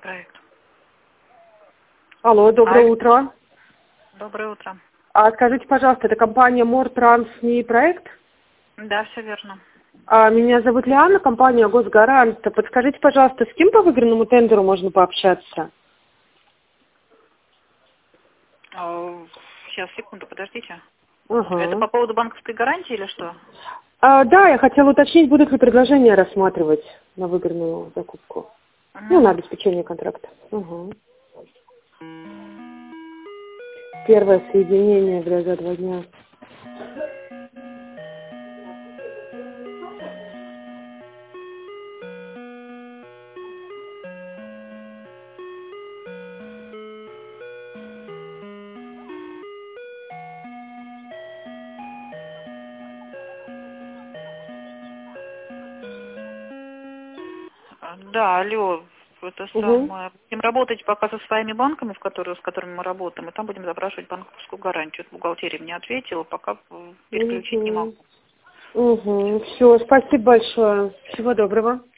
проект. Алло, доброе утро. Доброе утро. Скажите, пожалуйста, это компания Мортранс НИИ проект? Да, все верно. Меня зовут Лиана, компания Госгарант. Подскажите, пожалуйста, с кем по выигранному тендеру можно пообщаться? Сейчас, секунду, подождите. Ага. Это по поводу банковской гарантии или что? Да, я хотела уточнить, будут ли предложения рассматривать на выигранную закупку. На обеспечение контракта. Угу. Первое соединение за 2 дня. Да, алло, это самое. Будем работать пока со своими банками, с которыми мы работаем, и там будем запрашивать банковскую гарантию. Бухгалтерия мне ответила, пока переключить не могу. Все, спасибо большое. Всего доброго.